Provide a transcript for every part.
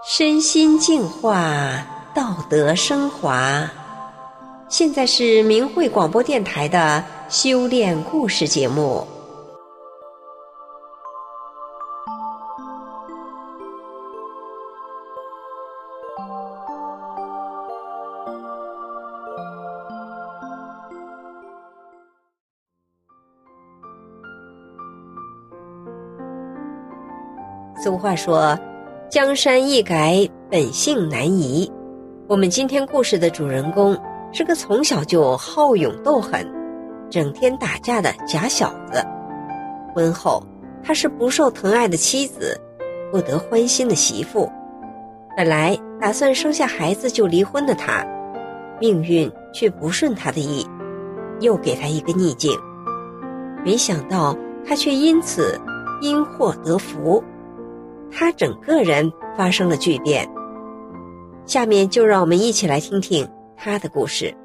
身心净化，道德升华。现在是明慧广播电台的修炼故事节目。俗话说，江山易改，本性难移。我们今天故事的主人公是个从小就好勇斗狠，整天打架的假小子。婚后，他是不受疼爱的妻子，不得欢心的媳妇。本来打算生下孩子就离婚的他，命运却不顺他的意，又给他一个逆境。没想到他却因此因祸得福，他整个人发生了巨变。下面就让我们一起来听听他的故事。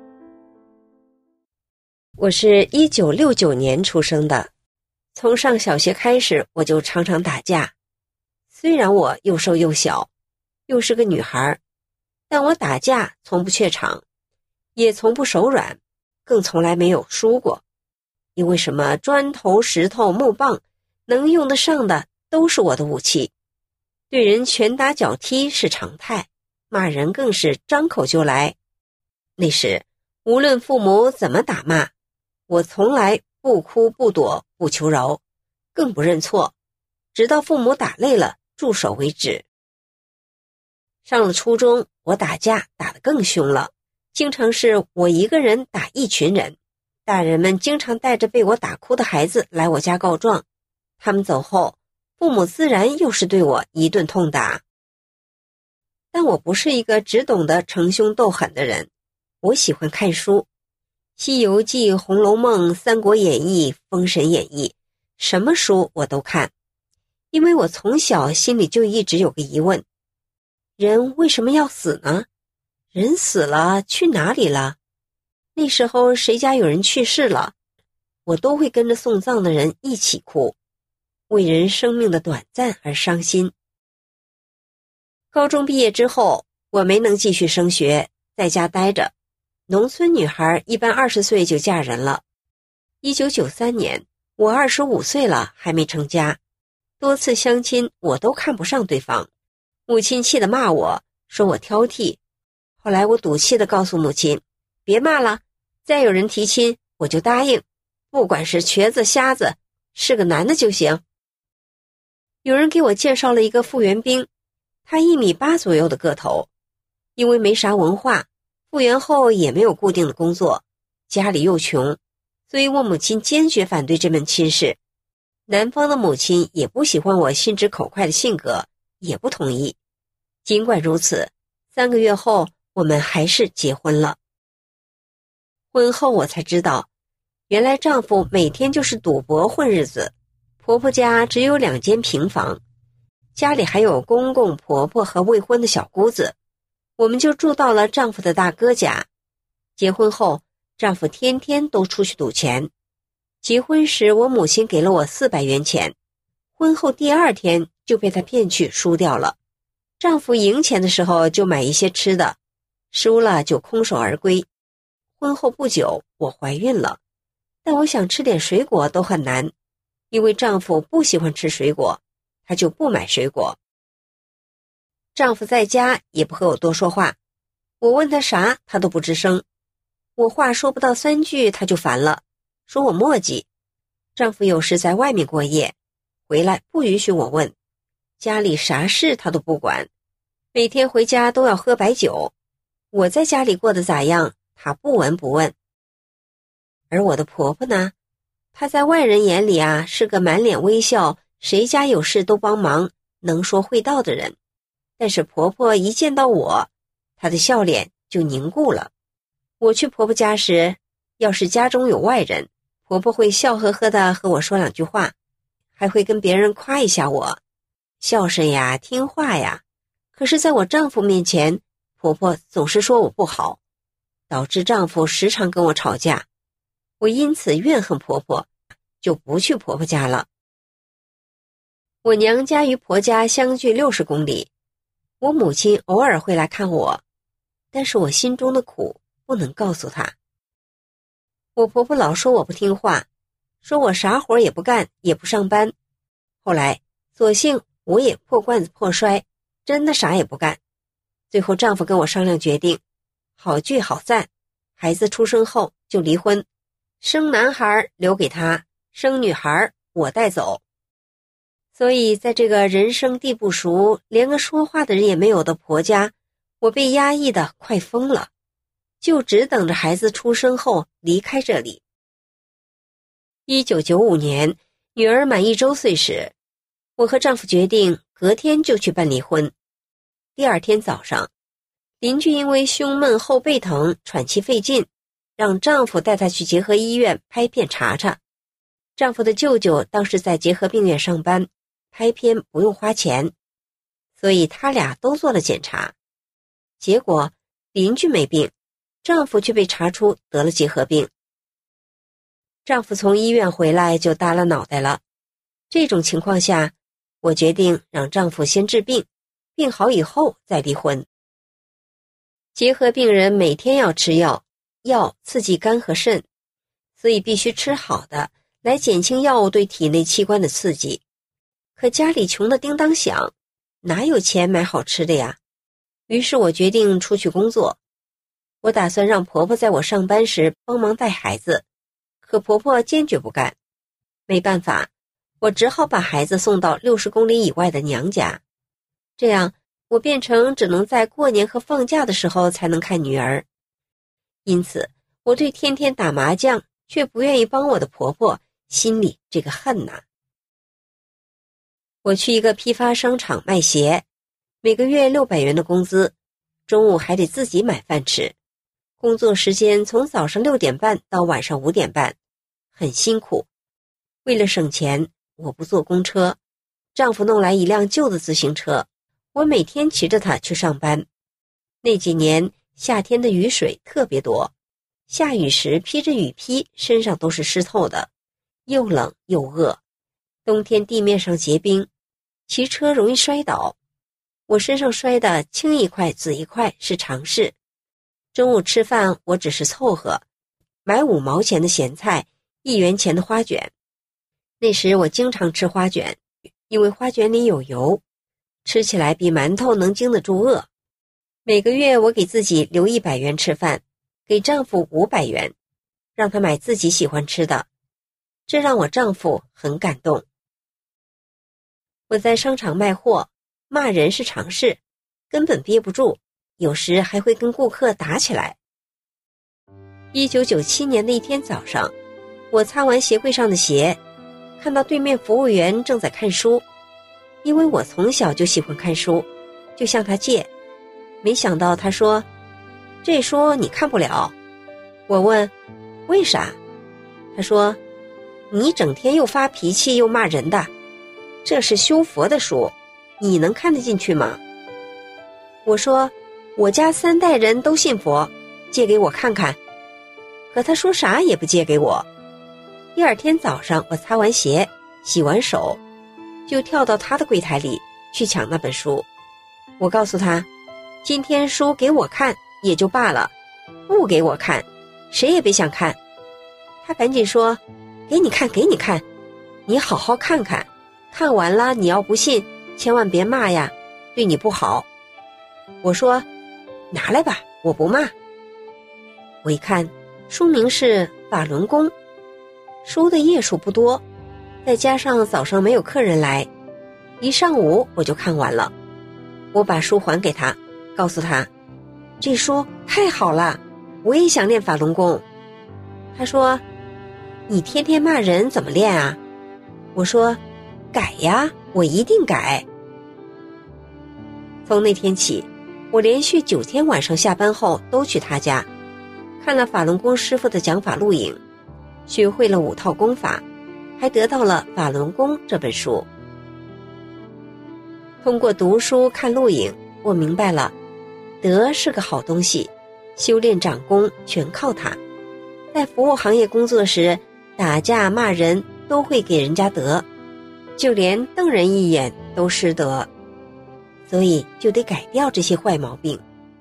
我是1969年出生的，从上小学开始我就常常打架。虽然我又瘦又小，又是个女孩，但我打架从不怯场，也从不手软，更从来没有输过。因为什么砖头、石头、木棒，能用得上的都是我的武器。对人拳打脚踢是常态，骂人更是张口就来。那时无论父母怎么打骂，我从来不哭不躲不求饶，更不认错，直到父母打累了住手为止。上了初中，我打架打得更凶了，经常是我一个人打一群人。大人们经常带着被我打哭的孩子来我家告状，他们走后，父母自然又是对我一顿痛打。但我不是一个只懂得逞凶斗狠的人，我喜欢看书，西游记、红楼梦、三国演义、封神演义，什么书我都看。因为我从小心里就一直有个疑问，人为什么要死呢？人死了去哪里了？那时候谁家有人去世了，我都会跟着送葬的人一起哭，为人生命的短暂而伤心。高中毕业之后，我没能继续升学，在家待着。农村女孩一般20岁就嫁人了。1993年，我25岁了还没成家，多次相亲我都看不上对方，母亲气得骂我，说我挑剔。后来我赌气地告诉母亲，别骂了，再有人提亲我就答应，不管是瘸子瞎子，是个男的就行。有人给我介绍了一个复员兵，他1.8米左右的个头，因为没啥文化，复员后也没有固定的工作，家里又穷，所以我母亲坚决反对这门亲事。男方的母亲也不喜欢我心直口快的性格，也不同意。尽管如此，3个月后我们还是结婚了。婚后我才知道，原来丈夫每天就是赌博混日子。婆婆家只有2间平房，家里还有公公婆婆和未婚的小姑子，我们就住到了丈夫的大哥家。结婚后，丈夫天天都出去赌钱。结婚时我母亲给了我400元钱，婚后第2天就被他骗去输掉了。丈夫赢钱的时候就买一些吃的，输了就空手而归。婚后不久，我怀孕了，但我想吃点水果都很难，因为丈夫不喜欢吃水果，他就不买水果。丈夫在家也不和我多说话，我问他啥他都不吱声，我话说不到3句他就烦了，说我磨叽。丈夫有时在外面过夜，回来不允许我问，家里啥事他都不管，每天回家都要喝白酒，我在家里过得咋样他不闻不问。而我的婆婆呢，她在外人眼里啊是个满脸微笑，谁家有事都帮忙，能说会道的人。但是婆婆一见到我，她的笑脸就凝固了。我去婆婆家时，要是家中有外人，婆婆会笑呵呵地和我说2句话，还会跟别人夸一下我，孝顺呀，听话呀。可是在我丈夫面前，婆婆总是说我不好，导致丈夫时常跟我吵架。我因此怨恨婆婆，就不去婆婆家了。我娘家与婆家相距60公里， 我母亲偶尔会来看我，但是我心中的苦不能告诉她。我婆婆老说我不听话，说我啥活也不干，也不上班。后来索性我也破罐子破摔，真的啥也不干。最后丈夫跟我商量决定，好聚好散，孩子出生后就离婚，生男孩留给他，生女孩我带走。所以在这个人生地不熟，连个说话的人也没有的婆家，我被压抑得快疯了，就只等着孩子出生后离开这里。1995年，女儿满1周岁时，我和丈夫决定隔天就去办离婚。第二天早上，邻居因为胸闷后背疼喘气费劲，让丈夫带她去结合医院拍片查查。丈夫的舅舅当时在结合病院上班，拍片不用花钱，所以他俩都做了检查。结果邻居没病，丈夫却被查出得了结核病。丈夫从医院回来就耷拉脑袋了。这种情况下，我决定让丈夫先治病，病好以后再离婚。结核病人每天要吃药，药刺激肝和肾，所以必须吃好的，来减轻药物对体内器官的刺激。可家里穷得叮当响，哪有钱买好吃的呀？于是我决定出去工作。我打算让婆婆在我上班时帮忙带孩子，可婆婆坚决不干。没办法，我只好把孩子送到60公里以外的娘家。这样我变成只能在过年和放假的时候才能看女儿。因此我对天天打麻将却不愿意帮我的婆婆心里这个恨呐。我去一个批发商场卖鞋，每个月600元的工资，中午还得自己买饭吃。工作时间从早上6点半到晚上5点半，很辛苦。为了省钱，我不坐公车，丈夫弄来一辆旧的自行车，我每天骑着它去上班。那几年夏天的雨水特别多，下雨时披着雨披，身上都是湿透的，又冷又饿。冬天地面上结冰，骑车容易摔倒。我身上摔得青一块紫一块是常事。中午吃饭我只是凑合，买5毛钱的咸菜，1元钱的花卷。那时我经常吃花卷，因为花卷里有油，吃起来比馒头能经得住饿。每个月我给自己留100元吃饭，给丈夫500元，让他买自己喜欢吃的，这让我丈夫很感动。我在商场卖货，骂人是常事，根本憋不住，有时还会跟顾客打起来。1997年的一天早上，我擦完鞋柜上的鞋，看到对面服务员正在看书。因为我从小就喜欢看书，就向他借，没想到他说：“这书你看不了。”我问：“为啥？”他说：“你整天又发脾气又骂人的，这是修佛的书，你能看得进去吗？”我说：“我家3代人都信佛，借给我看看。”可他说啥也不借给我。第二天早上，我擦完鞋，洗完手，就跳到他的柜台里去抢那本书。我告诉他，今天书给我看也就罢了，不给我看，谁也别想看。他赶紧说：“给你看，给你看，你好好看看，看完了你要不信，千万别骂呀，对你不好。”我说：“拿来吧，我不骂。”我一看，书名是《法轮功》，书的页数不多，再加上早上没有客人来，一上午我就看完了。我把书还给他，告诉他，这书太好了，我也想练法轮功。他说：“你天天骂人怎么练啊？”我说：“改呀，我一定改。”从那天起，我连续9天晚上下班后都去他家，看了法轮功师傅的讲法录影，学会了5套功法，还得到了《法轮功》这本书。通过读书看录影，我明白了，德是个好东西，修炼长功全靠它。在服务行业工作时，打架骂人都会给人家德，就连瞪人一眼都失德。 所以就得改掉这些坏毛病。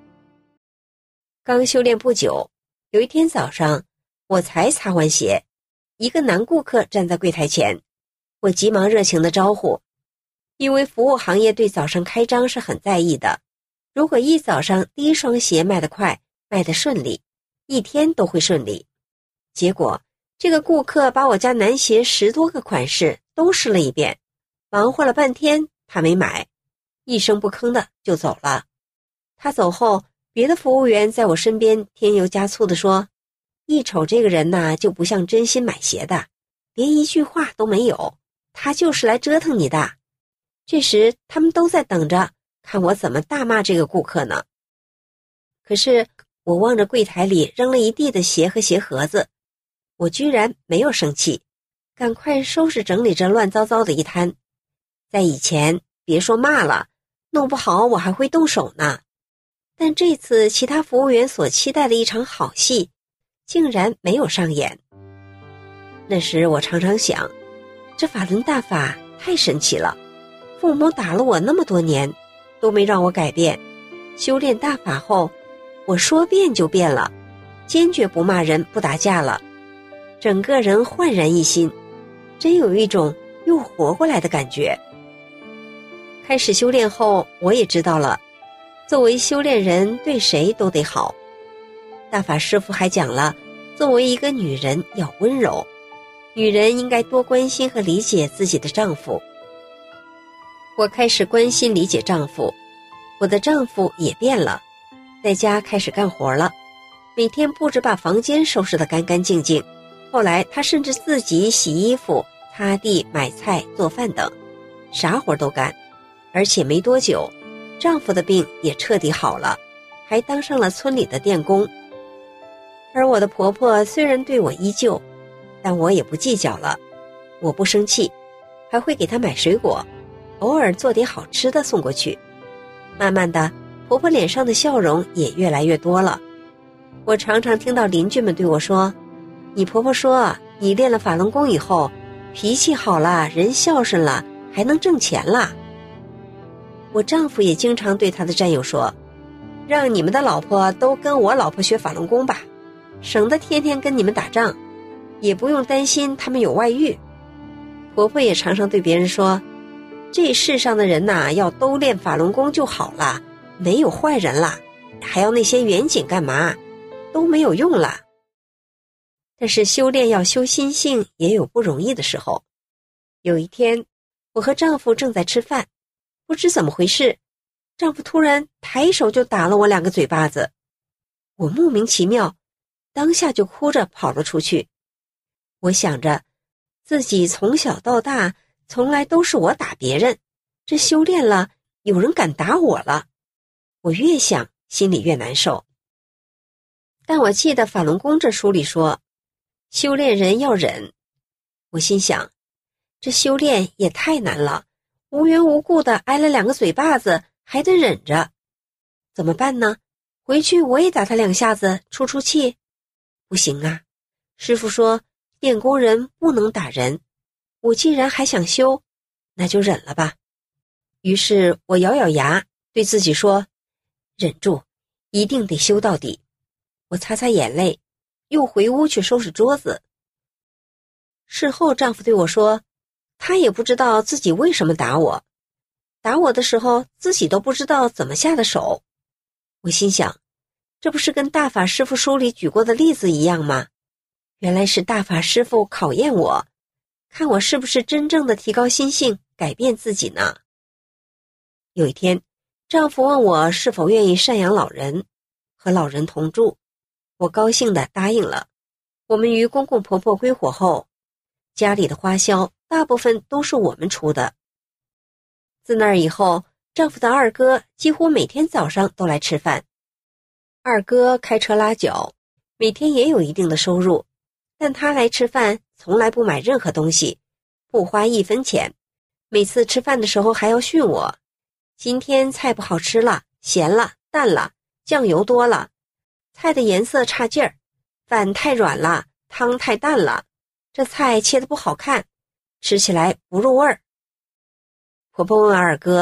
刚修炼不久，有一天早上，我才擦完鞋，一个男顾客站在柜台前，我急忙热情地招呼，因为服务行业对早上开张是很在意的，如果一早上第一双鞋卖得快，卖得顺利，一天都会顺利。结果这个顾客把我家男鞋10多个款式都试了一遍，忙活了半天他没买，一声不吭的就走了。他走后，别的服务员在我身边添油加醋地说，一瞅这个人呐，就不像真心买鞋的，连一句话都没有，他就是来折腾你的。这时他们都在等着看我怎么大骂这个顾客呢。可是我望着柜台里扔了一地的鞋和鞋盒子，我居然没有生气，赶快收拾整理着乱糟糟的一摊。在以前别说骂了，弄不好我还会动手呢。但这次其他服务员所期待的一场好戏竟然没有上演。那时我常常想，这法轮大法太神奇了，父母打了我那么多年都没让我改变，修炼大法后我说变就变了，坚决不骂人不打架了，整个人焕然一新，真有一种又活过来的感觉。开始修炼后，我也知道了，作为修炼人对谁都得好。大法师父还讲了，作为一个女人要温柔，女人应该多关心和理解自己的丈夫。我开始关心理解丈夫，我的丈夫也变了，在家开始干活了，每天布置把房间收拾得干干净净，后来他甚至自己洗衣服、擦地、买菜、做饭等，啥活都干。而且没多久，丈夫的病也彻底好了，还当上了村里的电工。而我的婆婆虽然对我依旧，但我也不计较了，我不生气，还会给她买水果，偶尔做点好吃的送过去。慢慢的，婆婆脸上的笑容也越来越多了。我常常听到邻居们对我说，你婆婆说你练了法轮功以后，脾气好了，人孝顺了，还能挣钱了。我丈夫也经常对他的战友说，让你们的老婆都跟我老婆学法轮功吧，省得天天跟你们打仗，也不用担心他们有外遇。婆婆也常常对别人说，这世上的人呐，要都练法轮功就好了，没有坏人了，还要那些远景干嘛，都没有用了。但是修炼要修心性也有不容易的时候。有一天，我和丈夫正在吃饭，不知怎么回事，丈夫突然抬手就打了我2个嘴巴子。我莫名其妙，当下就哭着跑了出去。我想着，自己从小到大从来都是我打别人，这修炼了，有人敢打我了。我越想心里越难受。但我记得法轮功这书里说，修炼人要忍。我心想，这修炼也太难了，无缘无故的挨了2个嘴巴子，还得忍着。怎么办呢？回去我也打他2下子，出出气？不行啊，师父说练功人不能打人，我既然还想修，那就忍了吧。于是我咬咬牙，对自己说，忍住，一定得修到底。我擦擦眼泪，又回屋去收拾桌子。事后丈夫对我说，他也不知道自己为什么打我，打我的时候自己都不知道怎么下的手。我心想，这不是跟大法师父书里举过的例子一样吗？原来是大法师父考验我，看我是不是真正的提高心性，改变自己呢。有一天，丈夫问我是否愿意赡养老人，和老人同住，我高兴地答应了。我们与公公婆婆归伙后，家里的花销大部分都是我们出的。自那以后，丈夫的二哥几乎每天早上都来吃饭。二哥开车拉脚，每天也有一定的收入，但他来吃饭从来不买任何东西，不花1分钱。每次吃饭的时候还要训我，今天菜不好吃了，咸了，淡了，酱油多了，菜的颜色差劲儿，饭太软了，汤太淡了，这菜切得不好看，吃起来不入味儿。婆婆问二哥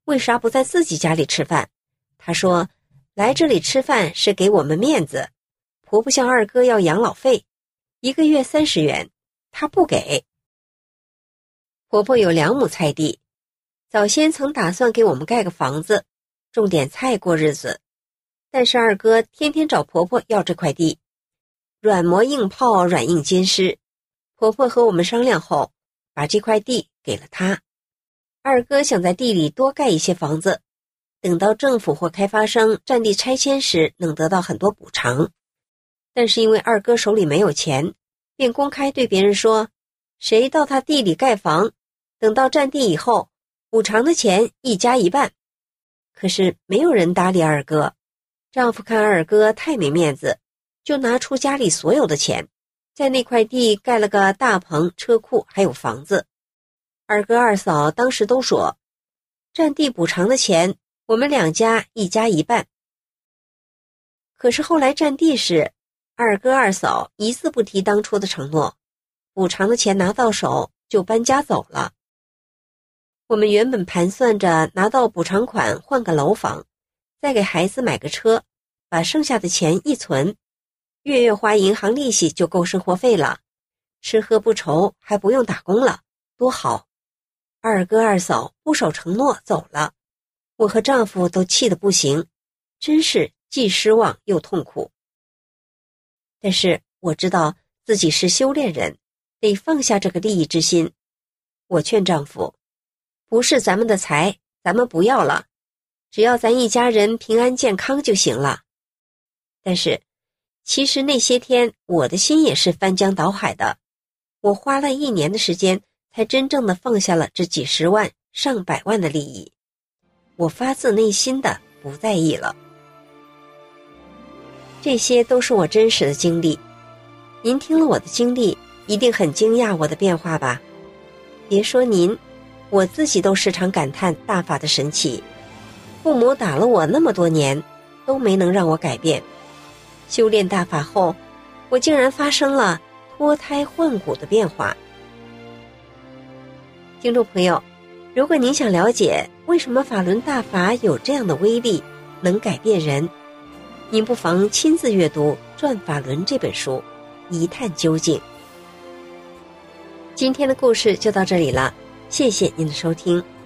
为啥不在自己家里吃饭？她说，来这里吃饭是给我们面子，婆婆向二哥要养老费，1个月30元，她不给。婆婆有2亩菜地，早先曾打算给我们盖个房子，种点菜过日子，但是二哥天天找婆婆要这块地，软磨硬泡，软硬兼施。婆婆和我们商量后，把这块地给了她。二哥想在地里多盖一些房子，等到政府或开发商占地拆迁时能得到很多补偿。但是因为二哥手里没有钱，便公开对别人说，谁到他地里盖房，等到占地以后，补偿的钱一家1半。可是没有人搭理二哥，丈夫看二哥太没面子，就拿出家里所有的钱，在那块地盖了个大棚、车库还有房子。二哥二嫂当时都说，占地补偿的钱我们2家一家1半。可是后来占地时，二哥二嫂一字不提当初的承诺，补偿的钱拿到手就搬家走了。我们原本盘算着拿到补偿款换个楼房，再给孩子买个车，把剩下的钱一存，月月花银行利息就够生活费了，吃喝不愁，还不用打工了，多好。二哥二嫂不守承诺走了，我和丈夫都气得不行，真是既失望又痛苦。但是我知道自己是修炼人，得放下这个利益之心。我劝丈夫，不是咱们的财，咱们不要了，只要咱一家人平安健康就行了。但是其实那些天我的心也是翻江倒海的，我花了1年的时间才真正的放下了这几十万上百万的利益，我发自内心的不在意了。这些都是我真实的经历，您听了我的经历，一定很惊讶我的变化吧？别说您，我自己都时常感叹大法的神奇。父母打了我那么多年，都没能让我改变。修炼大法后，我竟然发生了脱胎换骨的变化。听众朋友，如果您想了解为什么法轮大法有这样的威力，能改变人，您不妨亲自阅读《转法轮》这本书，一探究竟。今天的故事就到这里了，谢谢您的收听。